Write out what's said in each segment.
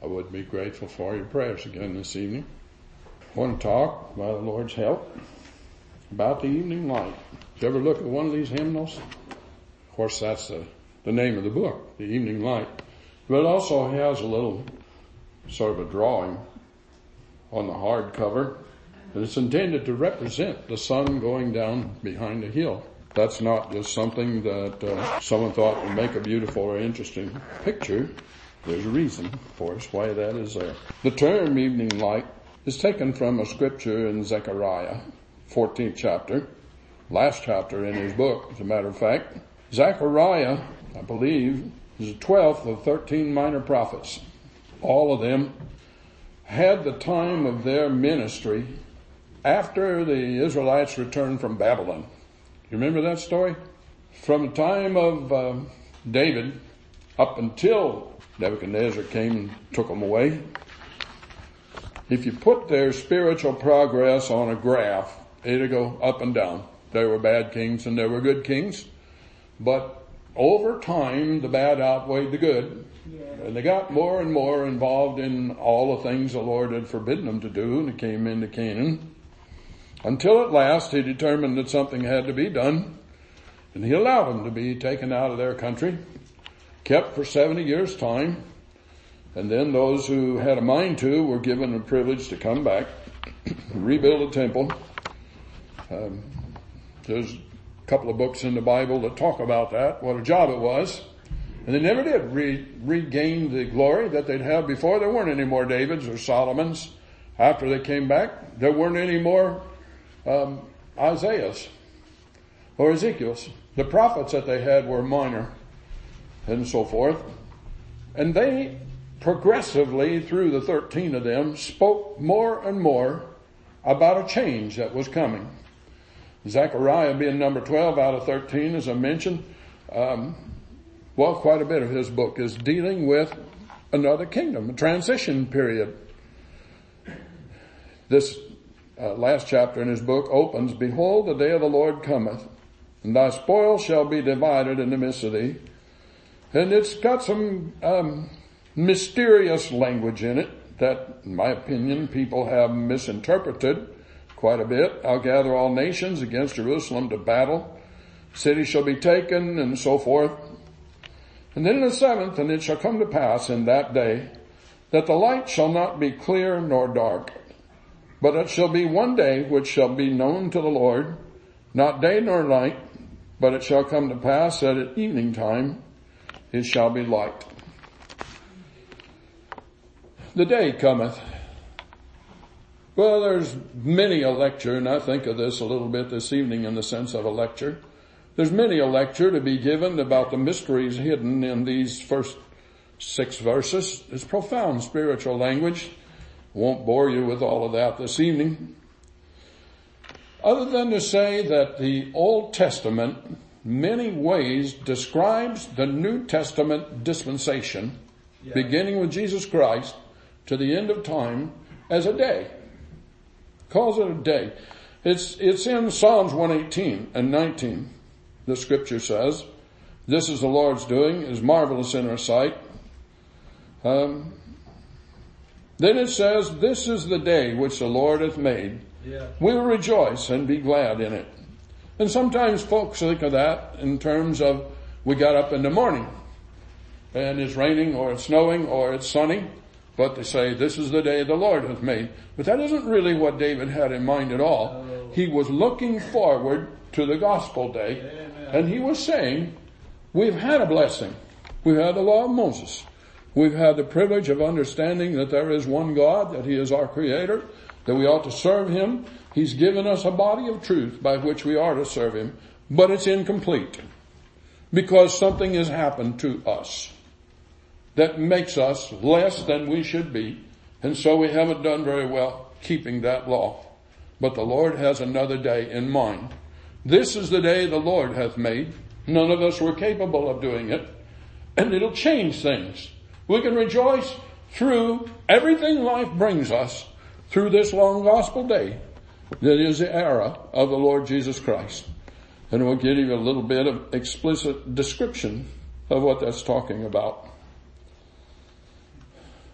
I would be grateful for your prayers again this evening. I want to talk, by the Lord's help, about the evening light. Did you ever look at one of these hymnals? Of course, that's the name of the book, The Evening Light. But it also has a little sort of a drawing on the hardcover. And it's intended to represent the sun going down behind a hill. That's not just something that someone thought would make a beautiful or interesting picture. There's a reason, of course, why that is there. The term evening light is taken from a scripture in Zechariah, 14th chapter, last chapter in his book, as a matter of fact. Zechariah, I believe, is the 12th of 13 minor prophets. All of them had the time of their ministry after the Israelites returned from Babylon. You remember that story? From the time of David up until Nebuchadnezzar came and took them away. If you put their spiritual progress on a graph, it'll go up and down. There were bad kings and there were good kings. But over time, the bad outweighed the good. Yeah. And they got more and more involved in all the things the Lord had forbidden them to do, and they came into Canaan. Until at last he determined that something had to be done, and he allowed them to be taken out of their country, kept for 70 years' time, and then those who had a mind to were given the privilege to come back, rebuild a temple. There's a couple of books in the Bible that talk about that, what a job it was. And they never did regain the glory that they'd have before. There weren't any more Davids or Solomons after they came back. There weren't any more Isaiahs or Ezekiel's. The prophets that they had were minor and so forth. And they progressively, through the 13 of them, spoke more and more about a change that was coming. Zechariah being number 12 out of 13, as I mentioned, quite a bit of his book is dealing with another kingdom, a transition period. This last chapter in his book opens, "Behold, the day of the Lord cometh, and thy spoil shall be divided in the midst of thee." And it's got some mysterious language in it that, in my opinion, people have misinterpreted quite a bit. "I'll gather all nations against Jerusalem to battle. City shall be taken," and so forth. And then in the 7th, "And it shall come to pass in that day that the light shall not be clear nor dark, but it shall be one day which shall be known to the Lord, not day nor night, but it shall come to pass that at evening time it shall be light." The day cometh. Well, there's many a lecture, and I think of this a little bit this evening in the sense of a lecture. There's many a lecture to be given about the mysteries hidden in these first 6 verses. It's profound spiritual language. Won't bore you with all of that this evening. Other than to say that the Old Testament many ways describes the New Testament dispensation, beginning with Jesus Christ to the end of time, as a day. Calls it a day. It's in Psalms 118 and 19. The scripture says, "This is the Lord's doing, is marvelous in our sight." Then it says, "This is the day which the Lord hath made. We will rejoice and be glad in it." And sometimes folks think of that in terms of, we got up in the morning and it's raining or it's snowing or it's sunny, but they say, "This is the day the Lord hath made." But that isn't really what David had in mind at all. He was looking forward to the gospel day. And he was saying, we've had a blessing. We've had the law of Moses. We've had the privilege of understanding that there is one God, that he is our creator, that we ought to serve him. He's given us a body of truth by which we are to serve him, but it's incomplete because something has happened to us that makes us less than we should be. And so we haven't done very well keeping that law. But the Lord has another day in mind. This is the day the Lord hath made. None of us were capable of doing it. And it'll change things. We can rejoice through everything life brings us through this long gospel day that is the era of the Lord Jesus Christ. And we'll give you a little bit of explicit description of what that's talking about.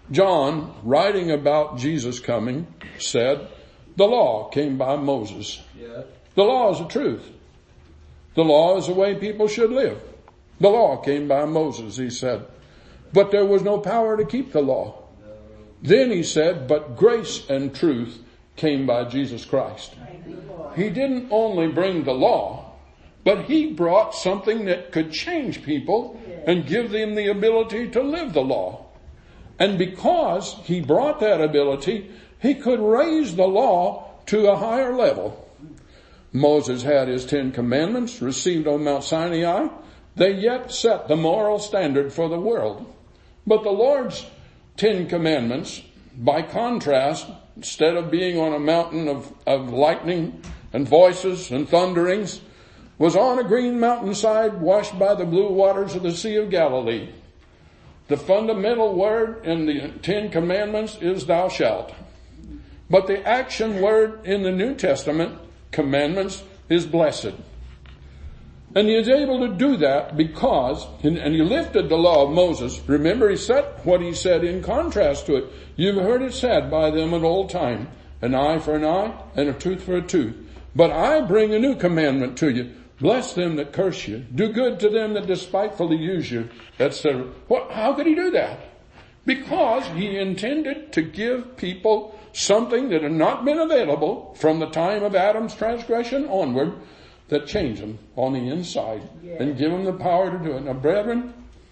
John, writing about Jesus coming, said, the law came by Moses. Yeah. The law is the truth. The law is the way people should live. The law came by Moses, he said. But there was no power to keep the law. No. Then he said, but grace and truth came by Jesus Christ. He didn't only bring the law, but he brought something that could change people and give them the ability to live the law. And because he brought that ability, he could raise the law to a higher level. Moses had his 10 commandments received on Mount Sinai. They yet set the moral standard for the world. But the Lord's 10 commandments, by contrast, instead of being on a mountain of lightning and voices and thunderings, was on a green mountainside washed by the blue waters of the Sea of Galilee. The fundamental word in the 10 commandments is thou shalt. But the action word in the New Testament commandments is blessed. And he is able to do that because, and he lifted the law of Moses. Remember, he set what he said in contrast to it. You've heard it said by them in old time, an eye for an eye and a tooth for a tooth. But I bring a new commandment to you. Bless them that curse you. Do good to them that despitefully use you, etc. How could he do that? Because he intended to give people something that had not been available from the time of Adam's transgression onward, that changed them on the inside and give them the power to do it. Now, brethren,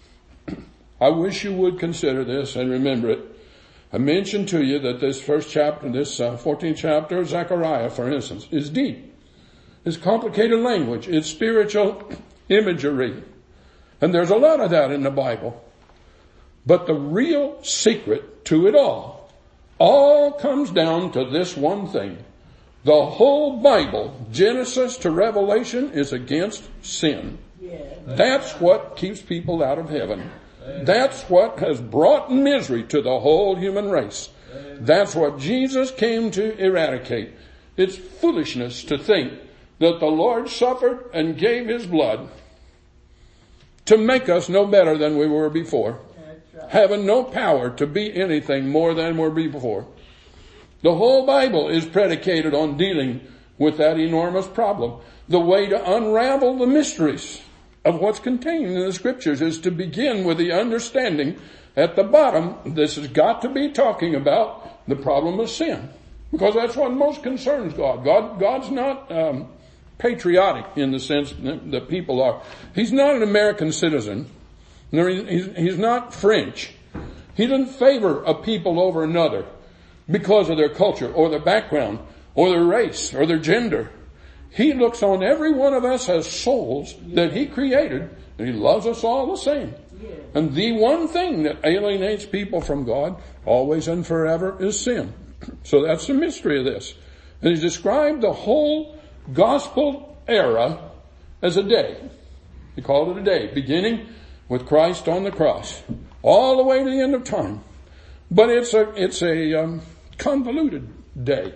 I wish you would consider this and remember it. I mentioned to you that this first chapter, this 14th chapter of Zechariah, for instance, is deep. It's complicated language. It's spiritual imagery. And there's a lot of that in the Bible. But the real secret to it all comes down to this one thing. The whole Bible, Genesis to Revelation, is against sin. That's what keeps people out of heaven. That's what has brought misery to the whole human race. That's what Jesus came to eradicate. It's foolishness to think that the Lord suffered and gave his blood to make us no better than we were before, having no power to be anything more than we were before. The whole Bible is predicated on dealing with that enormous problem. The way to unravel the mysteries of what's contained in the scriptures is to begin with the understanding at the bottom, this has got to be talking about the problem of sin. Because that's what most concerns God. God's not patriotic in the sense that people are. He's not an American citizen. He's not French. He doesn't favor a people over another because of their culture or their background or their race or their gender. He looks on every one of us as souls that he created, and he loves us all the same. And the one thing that alienates people from God always and forever is sin. So that's the mystery of this. And he's described the whole gospel era as a day. He called it a day, beginning with Christ on the cross, all the way to the end of time. But it's a convoluted day.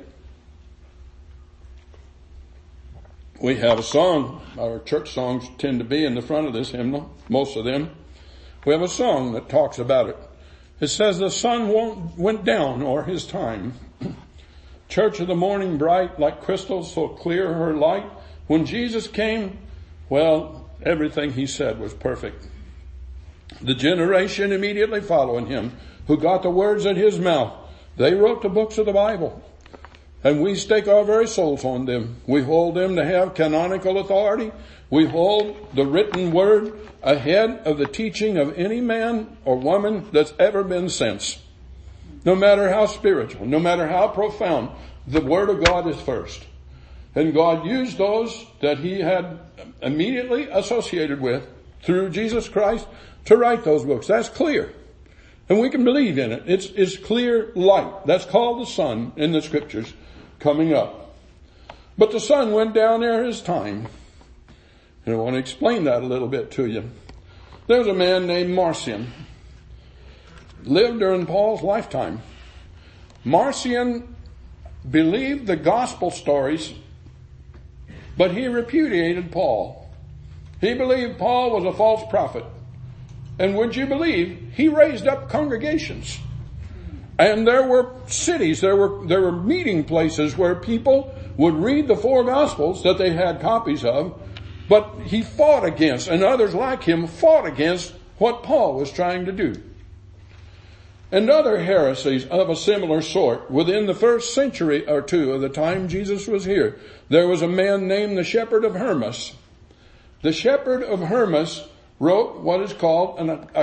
We have a song, our church songs tend to be in the front of this hymnal, most of them. We have a song that talks about it. It says, the sun went down, or his time. Church of the morning bright, like crystal, so clear her light. When Jesus came, well, everything he said was perfect. The generation immediately following him, who got the words in his mouth, they wrote the books of the Bible. And we stake our very souls on them. We hold them to have canonical authority. We hold the written word ahead of the teaching of any man or woman that's ever been since. No matter how spiritual, no matter how profound, the word of God is first. And God used those that he had immediately associated with through Jesus Christ to write those books. That's clear. And we can believe in it. It's clear light. That's called the sun in the scriptures coming up. But the sun went down there his time. And I want to explain that a little bit to you. There's a man named Marcion. Lived during Paul's lifetime. Marcion believed the gospel stories, but he repudiated Paul. He believed Paul was a false prophet. And would you believe, he raised up congregations And there were cities, there were meeting places where people would read the four Gospels that they had copies of, but he fought against, and others like him fought against what Paul was trying to do. And other heresies of a similar sort. Within the first century or two of the time Jesus was here, there was a man named the Shepherd of Hermas. The Shepherd of Hermas wrote what is called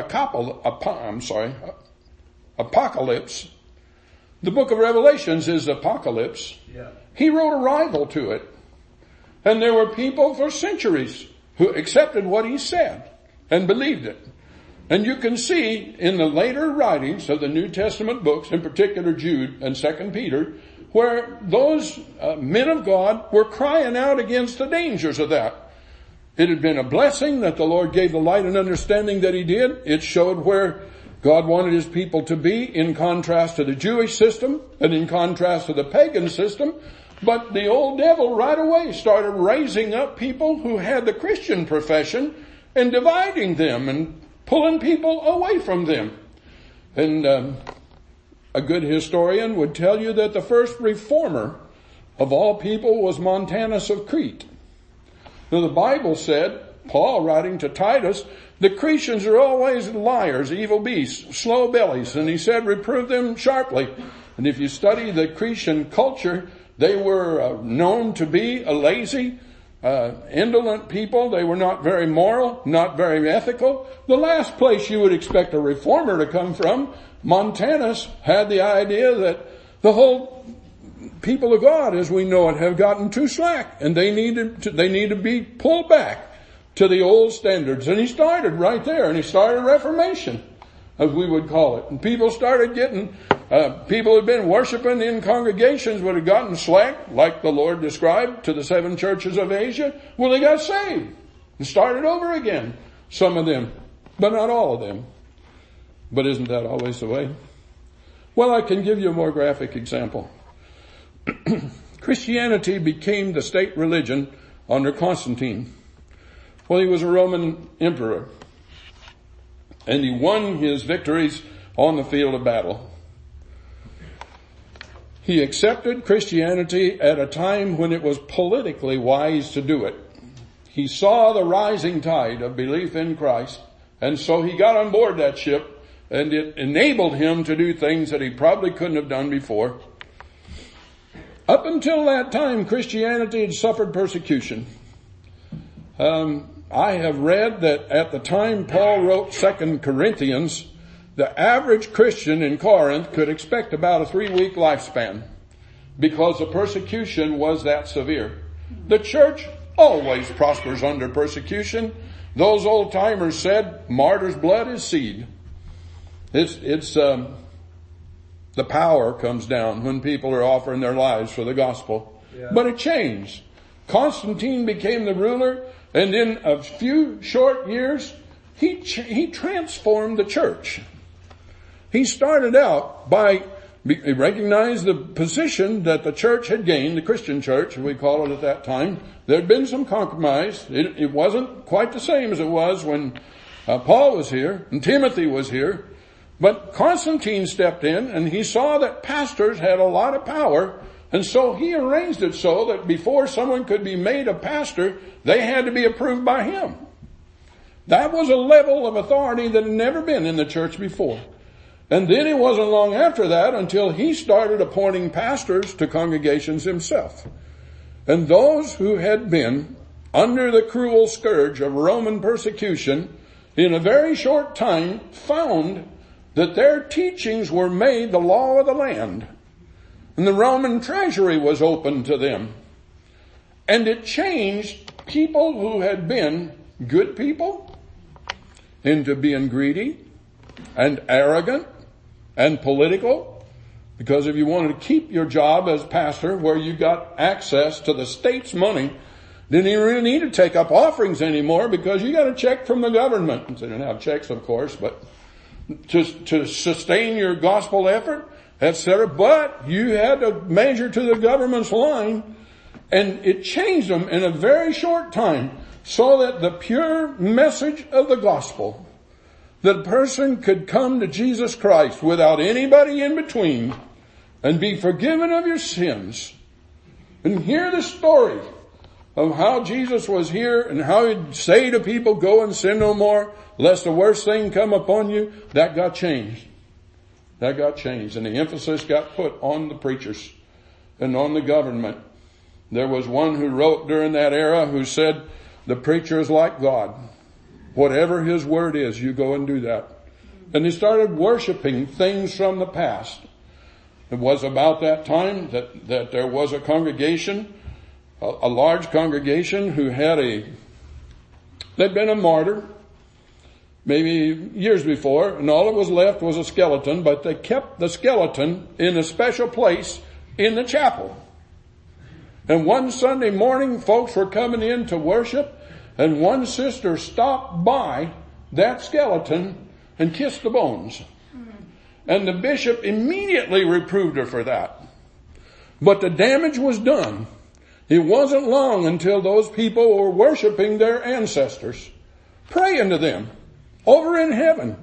Apocalypse. The book of Revelations is Apocalypse. Yeah. He wrote a rival to it. And there were people for centuries who accepted what he said and believed it. And you can see in the later writings of the New Testament books, in particular Jude and 2 Peter, where those men of God were crying out against the dangers of that. It had been a blessing that the Lord gave the light and understanding that he did. It showed where God wanted his people to be in contrast to the Jewish system and in contrast to the pagan system. But the old devil right away started raising up people who had the Christian profession and dividing them and pulling people away from them. And a good historian would tell you that the first reformer of all people was Montanus of Crete. Now the Bible said, Paul writing to Titus, the Cretians are always liars, evil beasts, slow bellies. And he said, reprove them sharply. And if you study the Cretan culture, they were known to be a lazy, indolent people. They were not very moral, not very ethical. The last place you would expect a reformer to come from, Montanus had the idea that the whole people of God, as we know it, have gotten too slack, and they need to be pulled back to the old standards. And he started right there, and he started a Reformation, as we would call it. And people started getting, people had been worshiping in congregations but had gotten slack, like the Lord described to the 7 churches of Asia. Well, they got saved and started over again. Some of them, but not all of them. But isn't that always the way? Well, I can give you a more graphic example. Christianity became the state religion under Constantine. Well, he was a Roman emperor, and he won his victories on the field of battle. He accepted Christianity at a time when it was politically wise to do it. He saw the rising tide of belief in Christ, and so he got on board that ship, and it enabled him to do things that he probably couldn't have done before. Up until that time, Christianity had suffered persecution. I have read that at the time Paul wrote 2 Corinthians, the average Christian in Corinth could expect about a 3-week lifespan because the persecution was that severe. The church always prospers under persecution. Those old timers said, martyr's blood is seed. The power comes down when people are offering their lives for the gospel. Yeah. But it changed. Constantine became the ruler, and in a few short years, he transformed the church. He started out by recognizing the position that the church had gained, the Christian church, we call it at that time. There had been some compromise. It wasn't quite the same as it was when Paul was here and Timothy was here. But Constantine stepped in, and he saw that pastors had a lot of power, and so he arranged it so that before someone could be made a pastor, they had to be approved by him. That was a level of authority that had never been in the church before. And then it wasn't long after that until he started appointing pastors to congregations himself. And those who had been under the cruel scourge of Roman persecution in a very short time found that their teachings were made the law of the land. And the Roman treasury was open to them. And it changed people who had been good people into being greedy and arrogant and political. Because if you wanted to keep your job as pastor where you got access to the state's money, then you really need to take up offerings anymore because you got a check from the government. They didn't have checks, of course, but to sustain your gospel effort, etc. But you had to measure to the government's line, and it changed them in a very short time so that the pure message of the gospel, that a person could come to Jesus Christ without anybody in between and be forgiven of your sins, and hear the story of how Jesus was here and how he'd say to people, go and sin no more, lest the worst thing come upon you, that got changed. That got changed. And the emphasis got put on the preachers and on the government. There was one who wrote during that era who said, the preacher is like God. Whatever his word is, you go and do that. And he started worshiping things from the past. It was about that time that there was a congregation, a large congregation who they'd been a martyr, maybe years before, and all that was left was a skeleton, but they kept the skeleton in a special place in the chapel. And one Sunday morning, folks were coming in to worship, and one sister stopped by that skeleton and kissed the bones. And the bishop immediately reproved her for that. But the damage was done. It wasn't long until those people were worshiping their ancestors, praying to them over in heaven.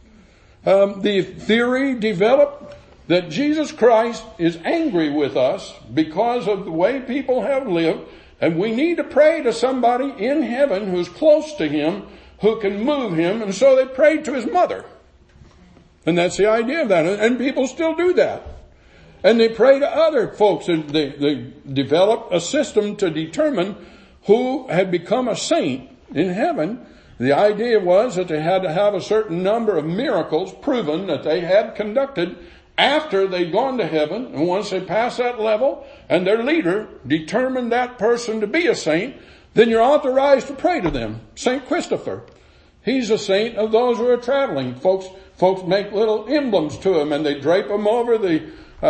The theory developed that Jesus Christ is angry with us because of the way people have lived, and we need to pray to somebody in heaven who's close to him, who can move him, and so they prayed to his mother. And that's the idea of that. And people still do that. And they pray to other folks, and they developed a system to determine who had become a saint in heaven. The idea was that they had to have a certain number of miracles proven that they had conducted after they'd gone to heaven. And once they passed that level and their leader determined that person to be a saint, then you're authorized to pray to them. St. Christopher, he's a saint of those who are traveling. Folks make little emblems to him, and they drape them over the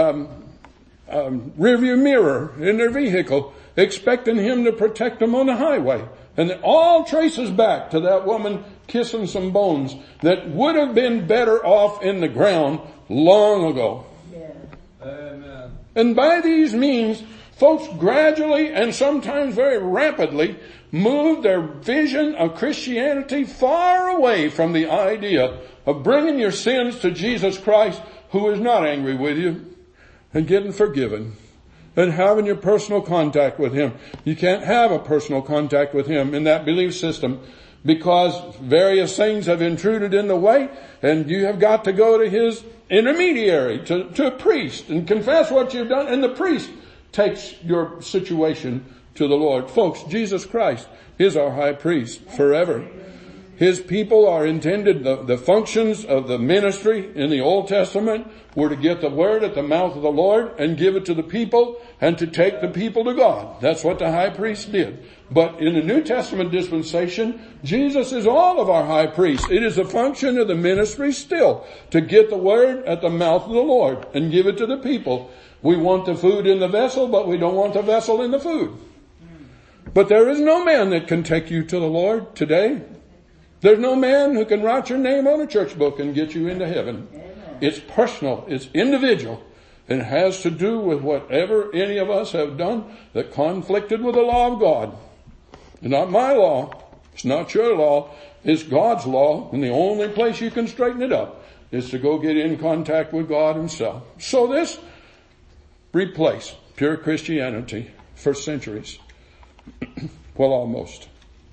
rearview mirror in their vehicle, expecting him to protect them on the highway. And it all traces back to that woman kissing some bones that would have been better off in the ground long ago. Yeah. Amen. And by these means, folks gradually and sometimes very rapidly moved their vision of Christianity far away from the idea of bringing your sins to Jesus Christ, who is not angry with you, and getting forgiven and having your personal contact with him. You can't have a personal contact with him in that belief system because various things have intruded in the way, and you have got to go to his intermediary, to a priest, and confess what you've done, and the priest takes your situation to the Lord. Folks, Jesus Christ is our high priest forever. His people are intended, the functions of the ministry in the Old Testament were to get the word at the mouth of the Lord and give it to the people and to take the people to God. That's what the high priest did. But in the New Testament dispensation, Jesus is all of our high priest. It is a function of the ministry still to get the word at the mouth of the Lord and give it to the people. We want the food in the vessel, but we don't want the vessel in the food. But there is no man that can take you to the Lord today. There's no man who can write your name on a church book and get you into heaven. Amen. It's personal. It's individual. And has to do with whatever any of us have done that conflicted with the law of God. It's not my law. It's not your law. It's God's law. And the only place you can straighten it up is to go get in contact with God himself. So this replaced pure Christianity for centuries. Well, almost.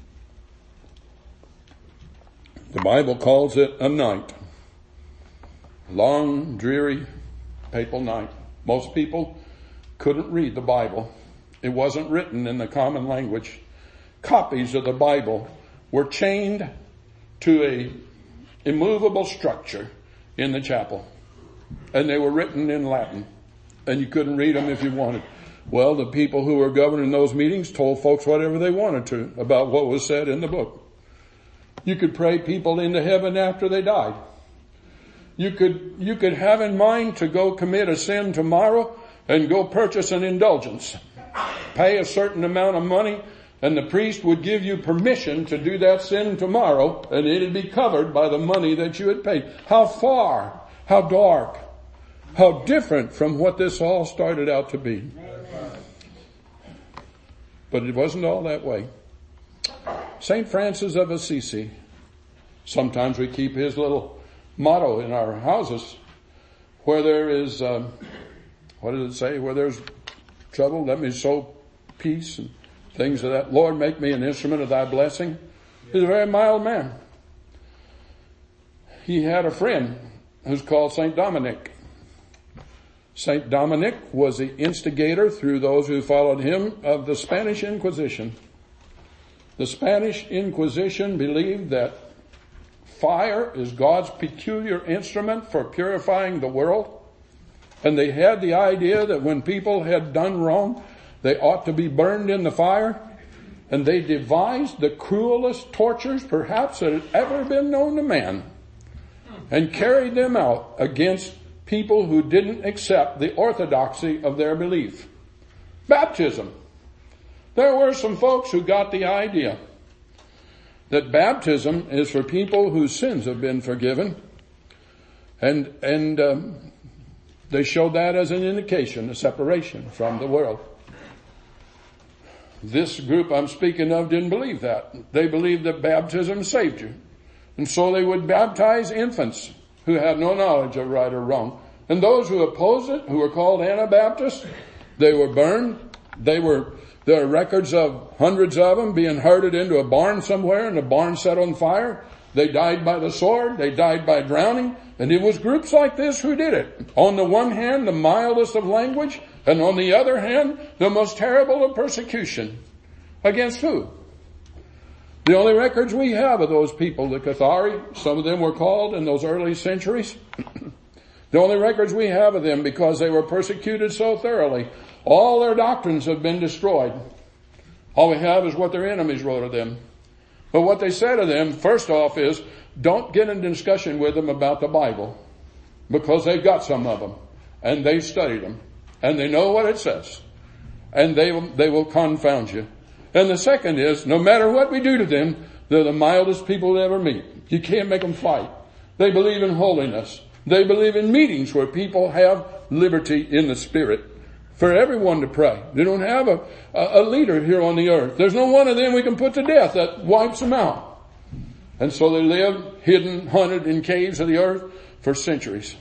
The Bible calls it a night. Long, dreary, papal night. Most people couldn't read the Bible. It wasn't written in the common language. Copies of the Bible were chained to a immovable structure in the chapel. And they were written in Latin. And you couldn't read them if you wanted. Well, the people who were governing those meetings told folks whatever they wanted to about what was said in the book. You could pray people into heaven after they died. You could have in mind to go commit a sin tomorrow and go purchase an indulgence. Pay a certain amount of money and the priest would give you permission to do that sin tomorrow, and it'd be covered by the money that you had paid. How far, how dark, how different from what this all started out to be. But it wasn't all that way. St. Francis of Assisi Sometimes we keep his little motto in our houses. Where there is, what does it say? Where there's trouble, let me sow peace and things of that. Lord, make me an instrument of thy blessing. He's a very mild man. He had a friend who's called St. Dominic. St. Dominic was the instigator through those who followed him of the Spanish Inquisition. The Spanish Inquisition believed that fire is God's peculiar instrument for purifying the world. And they had the idea that when people had done wrong, they ought to be burned in the fire. And they devised the cruelest tortures perhaps that had ever been known to man, and carried them out against people who didn't accept the orthodoxy of their belief. Baptism. There were some folks who got the idea that baptism is for people whose sins have been forgiven, and they showed that as an indication, a separation from the world. This group I'm speaking of didn't believe that. They believed that baptism saved you. And so they would baptize infants who had no knowledge of right or wrong. And those who opposed it, who were called Anabaptists, they were burned. There are records of hundreds of them being herded into a barn somewhere, and the barn set on fire. They died by the sword. They died by drowning. And it was groups like this who did it. On the one hand, the mildest of language, and on the other hand, the most terrible of persecution. Against who? The only records we have of those people, the Cathari, some of them were called in those early centuries. The only records we have of them, because they were persecuted so thoroughly, all their doctrines have been destroyed. All we have is what their enemies wrote of them. But what they said of them, first off, is don't get into discussion with them about the Bible, because they've got some of them, and they've studied them, and they know what it says, and they will confound you. And the second is, no matter what we do to them, they're the mildest people to ever meet. You can't make them fight. They believe in holiness. They believe in meetings where people have liberty in the spirit for everyone to pray. They don't have a leader here on the earth. There's no one of them we can put to death that wipes them out. And so they live hidden, hunted in caves of the earth for centuries.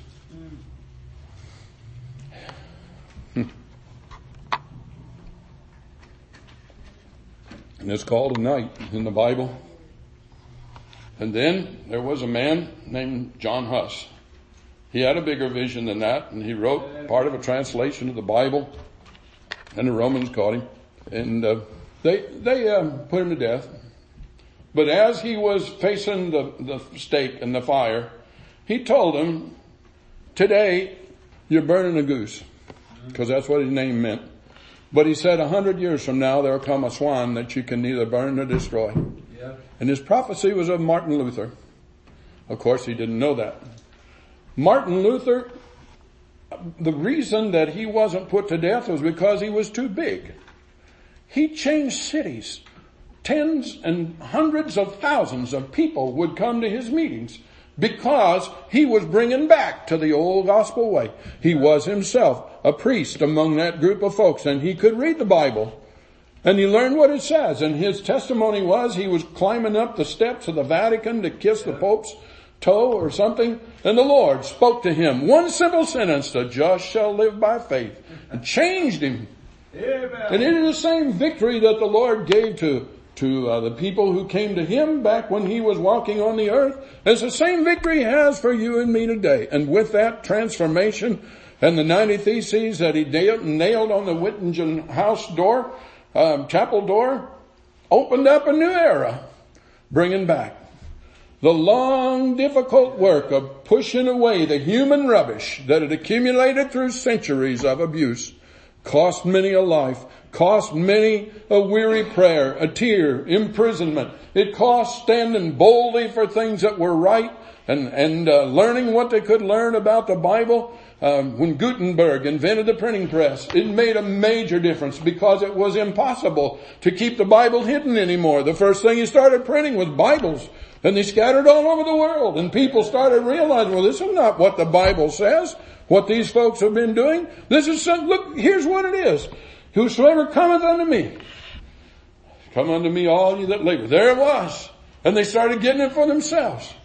And it's called a night in the Bible. And then there was a man named John Huss. He had a bigger vision than that, and he wrote part of a translation of the Bible, and the Romans caught him, and they put him to death. But as he was facing the stake and the fire, he told them, today you're burning a goose, because that's what his name meant. But he said 100 years from now there'll come a swan that you can neither burn nor destroy. Yeah. And his prophecy was of Martin Luther. Of course, he didn't know that. Martin Luther, the reason that he wasn't put to death was because he was too big. He changed cities. Tens and hundreds of thousands of people would come to his meetings because he was bringing back to the old gospel way. He was himself a priest among that group of folks, and he could read the Bible, and he learned what it says. And his testimony was he was climbing up the steps of the Vatican to kiss the Pope's toe or something, and the Lord spoke to him one simple sentence, the just shall live by faith, and changed him. Amen. And it is the same victory that the Lord gave to the people who came to him back when he was walking on the earth. It's the same victory he has for you and me today. And with that transformation and the 90 Theses that he nailed on the Whittington house door, chapel door, opened up a new era, bringing back the long, difficult work of pushing away the human rubbish that had accumulated through centuries of abuse. Cost many a life, cost many a weary prayer, a tear, imprisonment. It cost standing boldly for things that were right and learning what they could learn about the Bible. When Gutenberg invented the printing press, it made a major difference because it was impossible to keep the Bible hidden anymore. The first thing he started printing was Bibles, and they scattered all over the world, and people started realizing, well, this is not what the Bible says. What these folks have been doing, look, here's what it is. Whosoever cometh unto me, come unto me all you that labor. There it was. And they started getting it for themselves.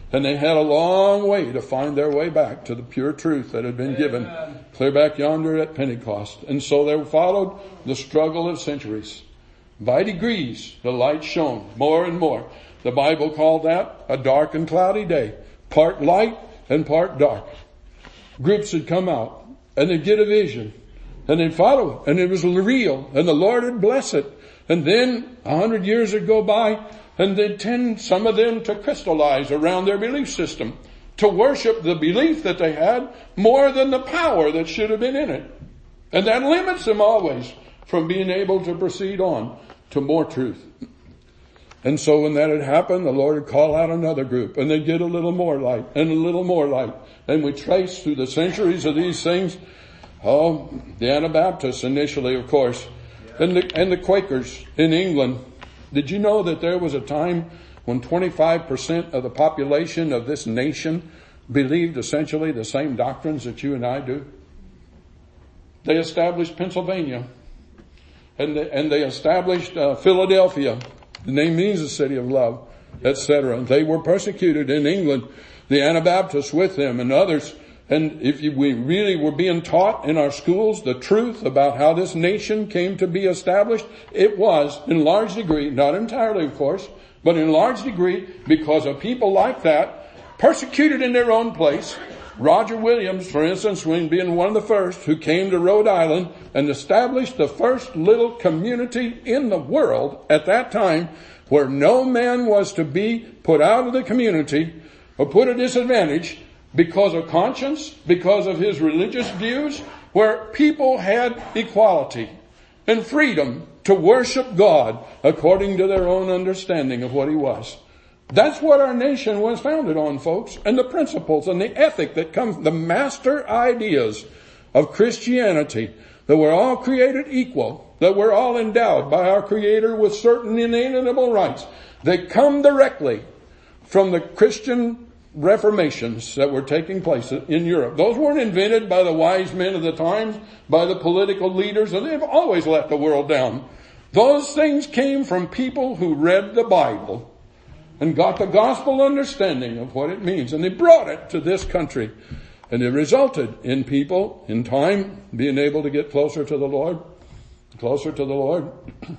And they had a long way to find their way back to the pure truth that had been given clear back yonder at Pentecost. And so there followed the struggle of centuries. By degrees, the light shone more and more. The Bible called that a dark and cloudy day. Part light and part dark. Groups would come out and they'd get a vision and they'd follow it, and it was real, and the Lord would bless it. And then 100 years would go by, and they'd tend, some of them, to crystallize around their belief system, to worship the belief that they had more than the power that should have been in it. And that limits them always from being able to proceed on to more truth. And so when that had happened, the Lord would call out another group, and they'd get a little more light and a little more light. And we trace through the centuries of these things, the Anabaptists initially, of course, and the Quakers in England. Did you know that there was a time when 25% of the population of this nation believed essentially the same doctrines that you and I do? They established Pennsylvania, and they established Philadelphia. The name means the city of love, etc. They were persecuted in England, the Anabaptists with them and others. And we really were being taught in our schools the truth about how this nation came to be established, it was in large degree, not entirely of course, but in large degree because of people like that, persecuted in their own place. Roger Williams, for instance, being one of the first who came to Rhode Island and established the first little community in the world at that time where no man was to be put out of the community or put at disadvantage because of conscience, because of his religious views, where people had equality and freedom to worship God according to their own understanding of what he was. That's what our nation was founded on, folks, and the principles and the ethic that comes, the master ideas of Christianity, that we're all created equal, that we're all endowed by our Creator with certain inalienable rights. They come directly from the Christian reformations that were taking place in Europe. Those weren't invented by the wise men of the times, by the political leaders, and they've always let the world down. Those things came from people who read the Bible and got the gospel understanding of what it means, and they brought it to this country. And it resulted in people, in time, being able to get closer to the Lord. Closer to the Lord.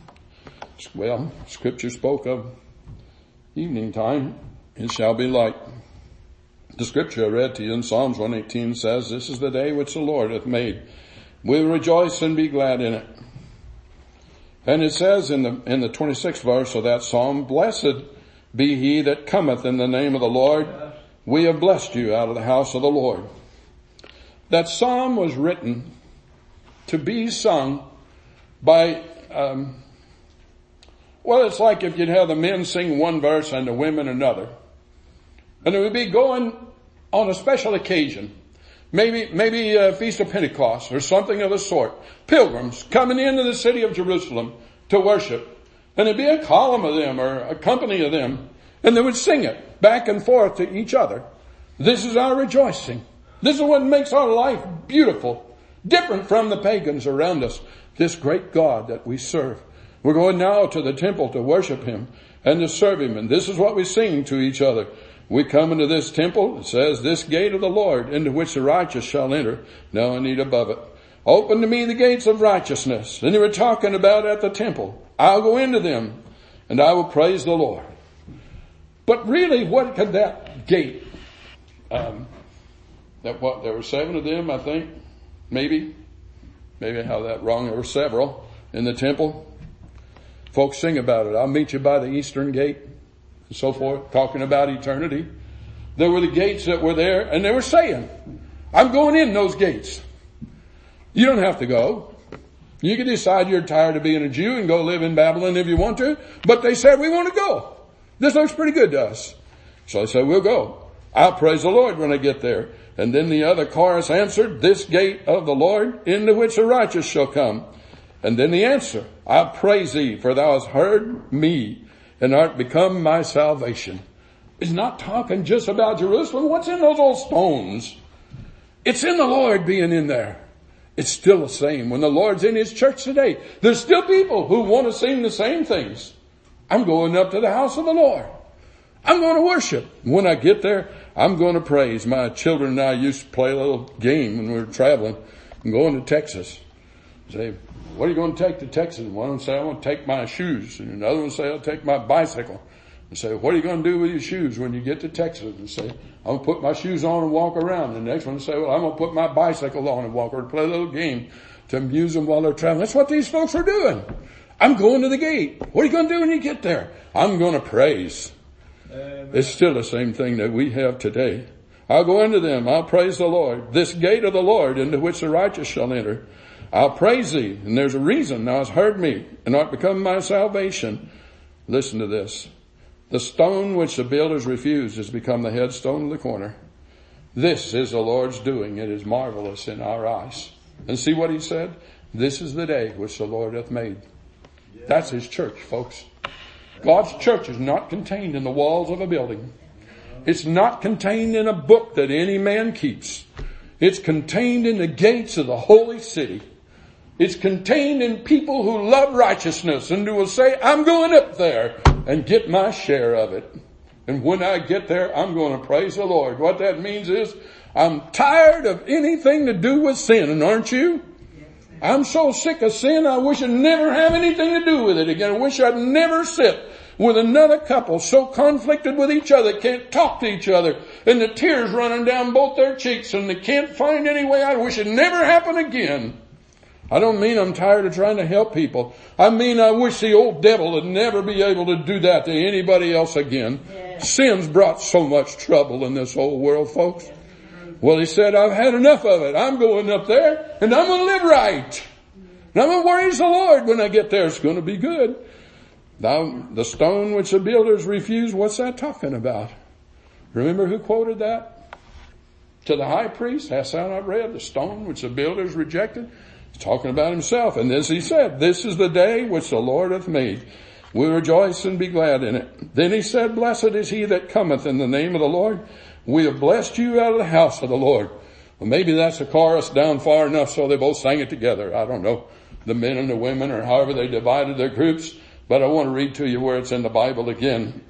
Well, Scripture spoke of evening time. It shall be light. The Scripture I read to you in Psalms 118 says, "This is the day which the Lord hath made. We will rejoice and be glad in it." And it says in the 26th verse of that psalm, "Blessed be he that cometh in the name of the Lord. We have blessed you out of the house of the Lord." That psalm was written to be sung by, it's like if you'd have the men sing one verse and the women another. And it would be going on a special occasion. Maybe a Feast of Pentecost or something of the sort. Pilgrims coming into the city of Jerusalem to worship. And it'd be a column of them or a company of them. And they would sing it back and forth to each other. This is our rejoicing. This is what makes our life beautiful. Different from the pagans around us. This great God that we serve. We're going now to the temple to worship him and to serve him. And this is what we sing to each other. We come into this temple, it says, "This gate of the Lord, into which the righteous shall enter." Now I need above it. "Open to me the gates of righteousness." And they were talking about at the temple. I'll go into them and I will praise the Lord. But really, what could that gate, there were 7 of them, I think, maybe I have that wrong. There were several in the temple. Folks sing about it. "I'll meet you by the eastern gate," and so forth, talking about eternity. There were the gates that were there, and they were saying, "I'm going in those gates." You don't have to go. You can decide you're tired of being a Jew and go live in Babylon if you want to, but they said, "We want to go. This looks pretty good to us." So I said, "We'll go. I'll praise the Lord when I get there." And then the other chorus answered, "This gate of the Lord, into which the righteous shall come." And then the answer, "I'll praise thee, for thou hast heard me, and art become my salvation." It's not talking just about Jerusalem. What's in those old stones? It's in the Lord being in there. It's still the same. When the Lord's in his church today, there's still people who want to sing the same things. I'm going up to the house of the Lord. I'm going to worship. When I get there, I'm going to praise. My children and I used to play a little game when we were traveling and going to Texas. Say, what are you going to take to Texas? And one would say, I want to take my shoes. And another one would say, I'll take my bicycle. And say, what are you going to do with your shoes when you get to Texas? And say, I'm going to put my shoes on and walk around. And the next one would say, well, I'm going to put my bicycle on and walk around, play a little game to amuse them while they're traveling. That's what these folks are doing. I'm going to the gate. What are you going to do when you get there? I'm going to praise. Amen. It's still the same thing that we have today. I'll go into them. I'll praise the Lord. This gate of the Lord into which the righteous shall enter. I'll praise thee. And there's a reason. Thou hast heard me and art become my salvation. Listen to this. The stone which the builders refused has become the headstone of the corner. This is the Lord's doing. It is marvelous in our eyes. And see what he said? This is the day which the Lord hath made. That's his church, folks. God's church is not contained in the walls of a building. It's not contained in a book that any man keeps. It's contained in the gates of the holy city. It's contained in people who love righteousness and who will say, I'm going up there and get my share of it. And when I get there, I'm going to praise the Lord. What that means is, I'm tired of anything to do with sin, and aren't you? I'm so sick of sin, I wish I'd never have anything to do with it again. I wish I'd never sit with another couple so conflicted with each other, can't talk to each other, and the tears running down both their cheeks, and they can't find any way out. I wish it never happened again. I don't mean I'm tired of trying to help people. I mean I wish the old devil would never be able to do that to anybody else again. Yeah. Sin's brought so much trouble in this old world, folks. Yeah. Well, he said, I've had enough of it. I'm going up there and I'm going to live right. And I'm going to praise the Lord when I get there. It's going to be good. Now, the stone which the builders refused, what's that talking about? Remember who quoted that? To the high priest, hast thou not read the stone which the builders rejected? He's talking about himself. And this he said, this is the day which the Lord hath made. We rejoice and be glad in it. Then he said, blessed is he that cometh in the name of the Lord. We have blessed you out of the house of the Lord. Well, maybe that's a chorus down far enough so they both sang it together. I don't know, the men and the women or however they divided their groups. But I want to read to you where it's in the Bible again.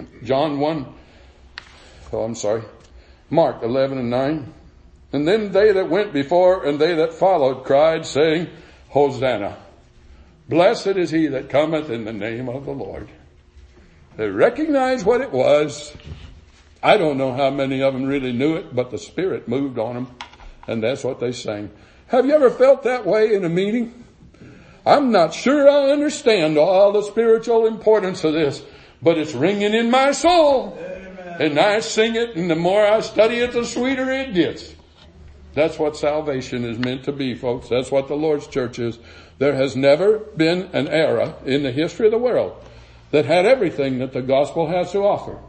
Mark 11 and 9. And then they that went before and they that followed cried, saying, Hosanna. Blessed is he that cometh in the name of the Lord. They recognized what it was. I don't know how many of them really knew it, but the Spirit moved on them, and that's what they sang. Have you ever felt that way in a meeting? I'm not sure I understand all the spiritual importance of this, but it's ringing in my soul. Amen. And I sing it, and the more I study it, the sweeter it gets. That's what salvation is meant to be, folks. That's what the Lord's church is. There has never been an era in the history of the world that had everything that the gospel has to offer.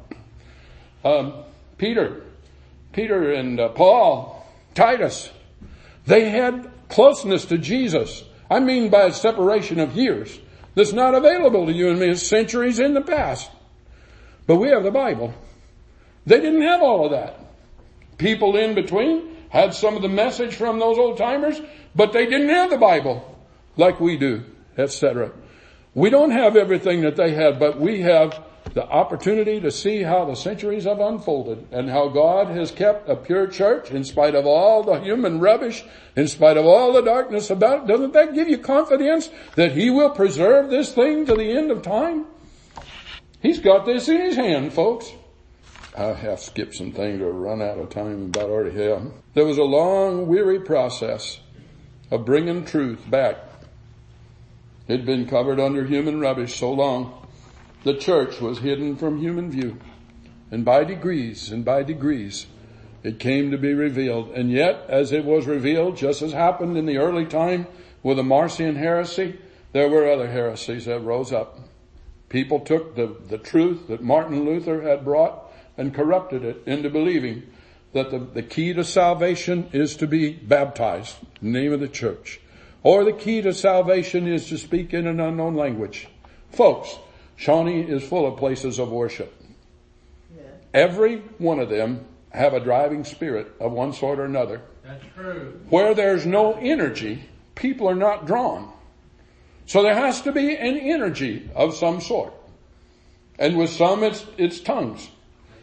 Peter and Paul, Titus, they had closeness to Jesus. I mean by a separation of years that's not available to you and me. It's centuries in the past. But we have the Bible. They didn't have all of that. People in between had some of the message from those old timers, but they didn't have the Bible like we do, etc. We don't have everything that they had, but we have the opportunity to see how the centuries have unfolded and how God has kept a pure church in spite of all the human rubbish, in spite of all the darkness about it. Doesn't that give you confidence that he will preserve this thing to the end of time? He's got this in his hand, folks. I have skipped some things or run out of time, about already have. There was a long, weary process of bringing truth back. It had been covered under human rubbish so long. The church was hidden from human view. And by degrees, it came to be revealed. And yet, as it was revealed, just as happened in the early time with the Marcion heresy, there were other heresies that rose up. People took the truth that Martin Luther had brought and corrupted it into believing that the key to salvation is to be baptized in the name of the church. Or the key to salvation is to speak in an unknown language. Folks, Shawnee is full of places of worship. Yeah. Every one of them have a driving spirit of one sort or another. That's true. Where there's no energy, people are not drawn. So there has to be an energy of some sort. And with some, it's tongues.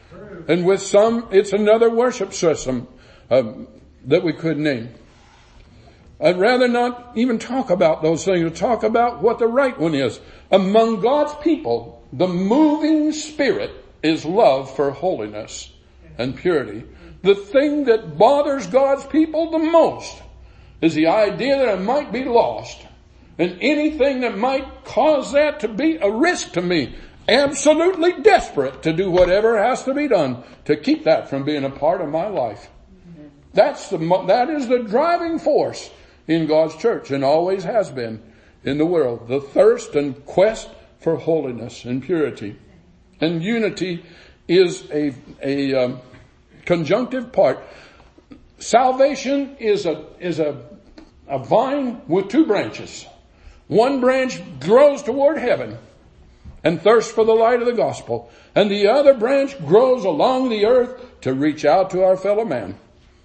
And with some, it's another worship system that we could name. I'd rather not even talk about those things, or talk about what the right one is. Among God's people, the moving spirit is love for holiness and purity. The thing that bothers God's people the most is the idea that I might be lost. And anything that might cause that to be a risk to me. Absolutely desperate to do whatever has to be done to keep that from being a part of my life. That is the driving force in God's church, and always has been in the world. The thirst and quest for holiness and purity. And unity is a conjunctive part. Salvation is a vine with two branches. One branch grows toward heaven and thirsts for the light of the gospel. And the other branch grows along the earth to reach out to our fellow man.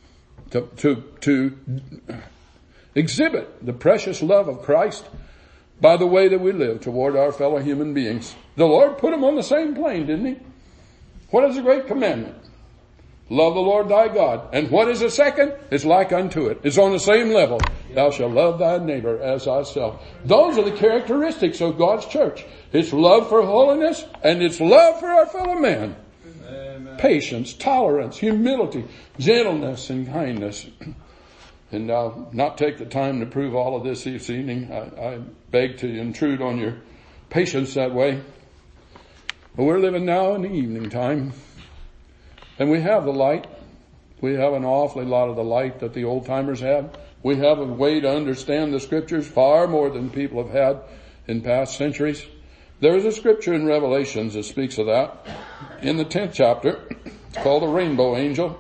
To exhibit the precious love of Christ by the way that we live toward our fellow human beings. The Lord put them on the same plane, didn't He? What is the great commandment? Love the Lord thy God. And what is the second? It's like unto it. It's on the same level. Thou shalt love thy neighbor as thyself. Those are the characteristics of God's church. It's love for holiness, and it's love for our fellow man. Amen. Patience, tolerance, humility, gentleness, and kindness. And I'll not take the time to prove all of this evening. I beg to intrude on your patience that way. But we're living now in the evening time. And we have the light. We have an awfully lot of the light that the old timers had. We have a way to understand the scriptures far more than people have had in past centuries. There is a scripture in Revelations that speaks of that. In the 10th chapter, it's called the rainbow angel.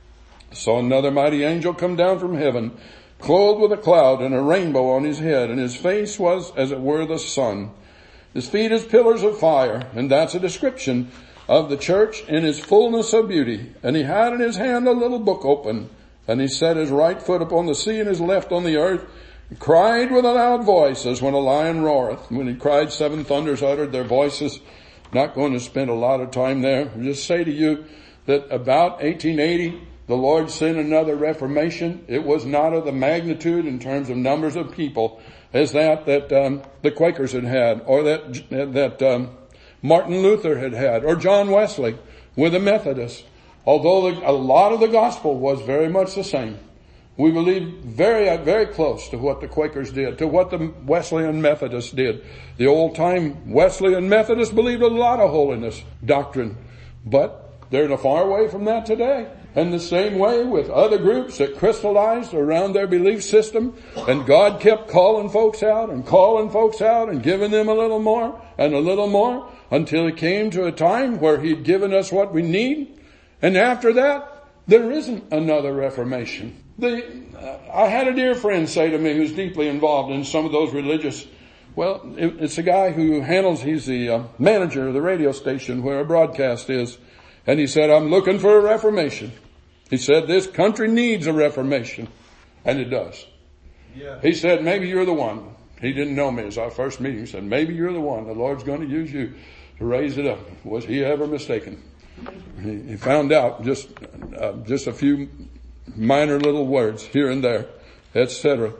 Saw another mighty angel come down from heaven, clothed with a cloud and a rainbow on his head, and his face was as it were the sun. His feet as pillars of fire, and that's a description of the church in its fullness of beauty. And he had in his hand a little book open, and he set his right foot upon the sea and his left on the earth, and cried with a loud voice as when a lion roareth. When he cried, 7 thunders uttered their voices. Not going to spend a lot of time there. I'll just say to you that about 1880, the Lord sent another Reformation. It was not of the magnitude in terms of numbers of people as that the Quakers had, or that Martin Luther had, or John Wesley with the Methodists. Although a lot of the gospel was very much the same. We believe very, very close to what the Quakers did, to what the Wesleyan Methodists did. The old time Wesleyan Methodists believed a lot of holiness doctrine, but they're far away from that today. And the same way with other groups that crystallized around their belief system, and God kept calling folks out and giving them a little more and a little more until it came to a time where He'd given us what we need. And after that, there isn't another Reformation. I had a dear friend say to me who's deeply involved in some of those religious, it's a guy who he's the manager of the radio station where a broadcast is. And he said, I'm looking for a reformation. He said, this country needs a reformation. And it does. Yeah. He said, maybe you're the one. He didn't know me as our first meeting. He said, maybe you're the one. The Lord's going to use you to raise it up. Was he ever mistaken? He found out just a few minor little words here and there, etc.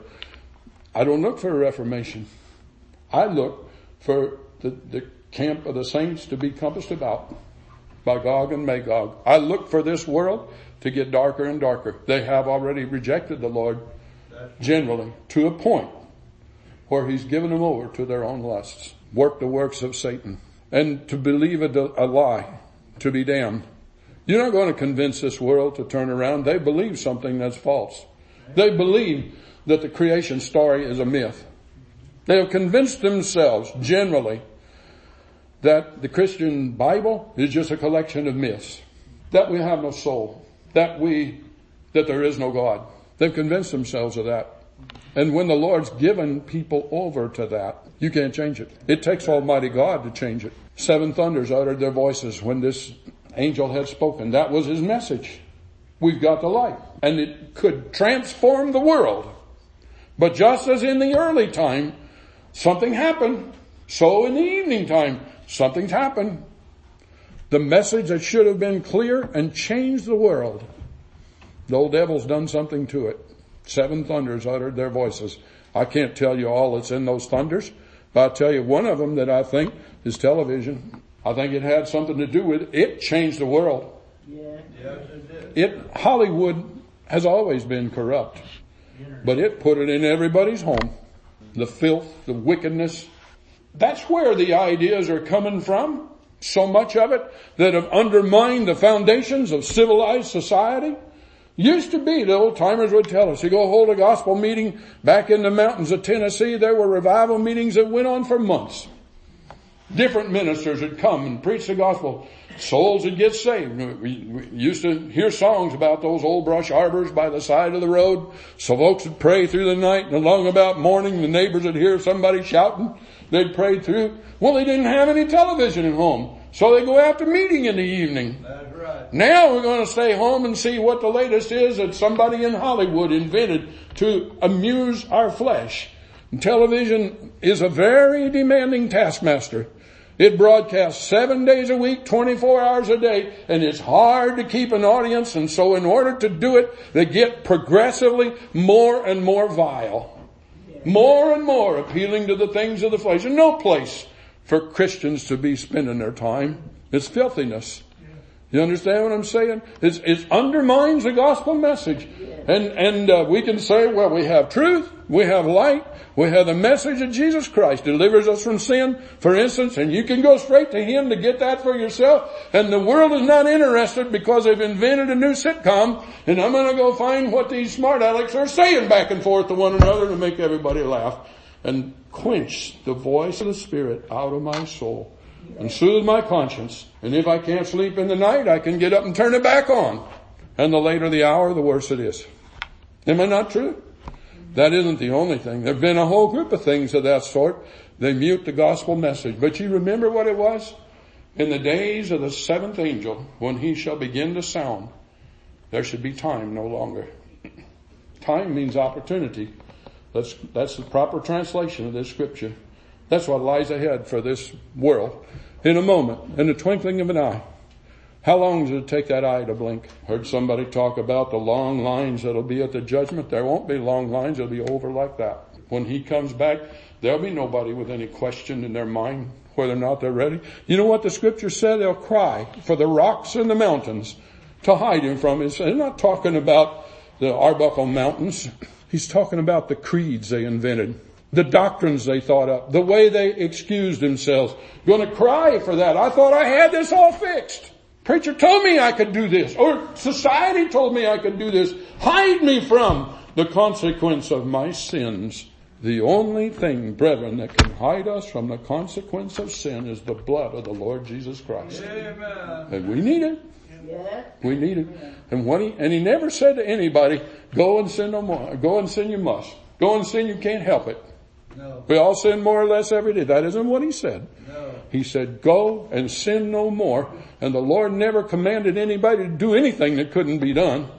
I don't look for a reformation. I look for the camp of the saints to be compassed about by Gog and Magog. I look for this world to get darker and darker. They have already rejected the Lord generally to a point where He's given them over to their own lusts, work the works of Satan, and to believe a lie, to be damned. You're not going to convince this world to turn around. They believe something that's false. They believe that the creation story is a myth. They have convinced themselves generally that the Christian Bible is just a collection of myths, that we have no soul, that there is no God. They've convinced themselves of that. And when the Lord's given people over to that, you can't change it. It takes Almighty God to change it. 7 thunders uttered their voices when this angel had spoken. That was his message. We've got the light. And it could transform the world. But just as in the early time, something happened. So in the evening time, something's happened. The message that should have been clear and changed the world. The old devil's done something to it. 7 thunders uttered their voices. I can't tell you all that's in those thunders, but I'll tell you one of them that I think is television. I think it had something to do with it. It changed the world. Hollywood has always been corrupt, but it put it in everybody's home. The filth, the wickedness. That's where the ideas are coming from. So much of it that have undermined the foundations of civilized society. Used to be, the old timers would tell us, you go hold a gospel meeting back in the mountains of Tennessee, there were revival meetings that went on for months. Different ministers would come and preach the gospel. Souls would get saved. We used to hear songs about those old brush arbors by the side of the road. So folks would pray through the night, and along about morning the neighbors would hear somebody shouting. They'd pray through. Well, they didn't have any television at home, so they go out to meeting in the evening. That's right. Now we're going to stay home and see what the latest is that somebody in Hollywood invented to amuse our flesh. And television is a very demanding taskmaster. It broadcasts 7 days a week, 24 hours a day, and it's hard to keep an audience, and so in order to do it, they get progressively more and more vile. More and more appealing to the things of the flesh. And no place for Christians to be spending their time. It's filthiness. You understand what I'm saying? It undermines the gospel message. And we can say, well, we have truth, we have light, we have the message of Jesus Christ delivers us from sin, for instance, and you can go straight to Him to get that for yourself. And the world is not interested because they've invented a new sitcom, and I'm going to go find what these smart alecks are saying back and forth to one another to make everybody laugh and quench the voice of the Spirit out of my soul and soothe my conscience. And if I can't sleep in the night, I can get up and turn it back on. And the later the hour, the worse it is. Am I not true? That isn't the only thing. There have been a whole group of things of that sort. They mute the gospel message. But you remember what it was? In the days of the 7th angel, when he shall begin to sound, there should be time no longer. Time means opportunity. That's the proper translation of this scripture. That's what lies ahead for this world. In a moment, in the twinkling of an eye. How long does it take that eye to blink? Heard somebody talk about the long lines that'll be at the judgment. There won't be long lines. It'll be over like that. When He comes back, there'll be nobody with any question in their mind whether or not they're ready. You know what the scripture said? They'll cry for the rocks and the mountains to hide Him from. He's not talking about the Arbuckle Mountains. He's talking about the creeds they invented, the doctrines they thought up, the way they excused themselves. Going to cry for that. I thought I had this all fixed. Preacher told me I could do this, or society told me I could do this. Hide me from the consequence of my sins. The only thing, brethren, that can hide us from the consequence of sin is the blood of the Lord Jesus Christ. Amen. And we need it. Yeah. We need it. And He never said to anybody, go and sin no more. Go and sin you must. Go and sin, you can't help it. No. We all sin more or less every day. That isn't what He said. No. He said, go and sin no more. And the Lord never commanded anybody to do anything that couldn't be done.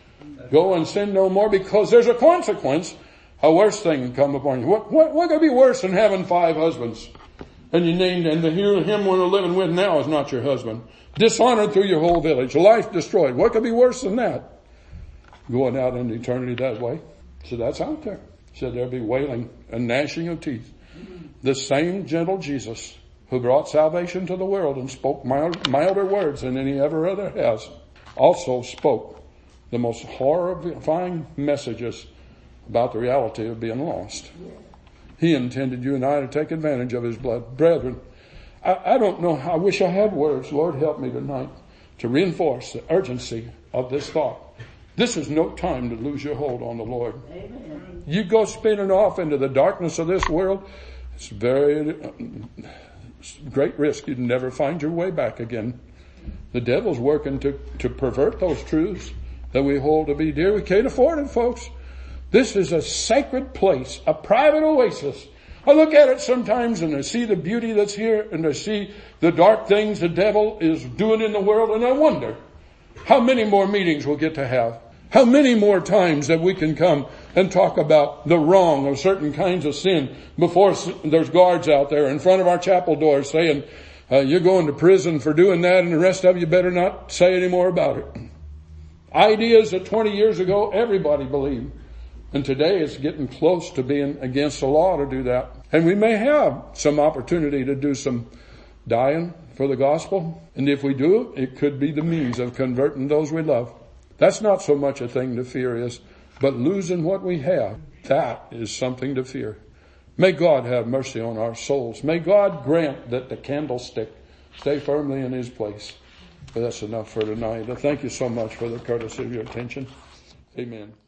Go and sin no more, because there's a consequence. A worse thing can come upon you. What could be worse than having 5 husbands? And you named, and him one you're living with now is not your husband. Dishonored through your whole village. Life destroyed. What could be worse than that? Going out into eternity that way. So that's out there. Said there'll be wailing and gnashing of teeth. The same gentle Jesus who brought salvation to the world and spoke milder words than any other has, also spoke the most horrifying messages about the reality of being lost. He intended you and I to take advantage of His blood. Brethren, I don't know. I wish I had words. Lord, help me tonight to reinforce the urgency of this thought. This is no time to lose your hold on the Lord. Amen. You go spinning off into the darkness of this world, it's very great risk. You'd never find your way back again. The devil's working to pervert those truths that we hold to be dear. We can't afford it, folks. This is a sacred place, a private oasis. I look at it sometimes and I see the beauty that's here, and I see the dark things the devil is doing in the world, and I wonder how many more meetings we'll get to have. How many more times that we can come and talk about the wrong of certain kinds of sin before there's guards out there in front of our chapel doors saying, You're going to prison for doing that, and the rest of you better not say any more about it. Ideas that 20 years ago everybody believed. And today it's getting close to being against the law to do that. And we may have some opportunity to do some dying for the gospel. And if we do, it could be the means of converting those we love. That's not so much a thing to fear as, but losing what we have. That is something to fear. May God have mercy on our souls. May God grant that the candlestick stay firmly in his place. But that's enough for tonight. I thank you so much for the courtesy of your attention. Amen.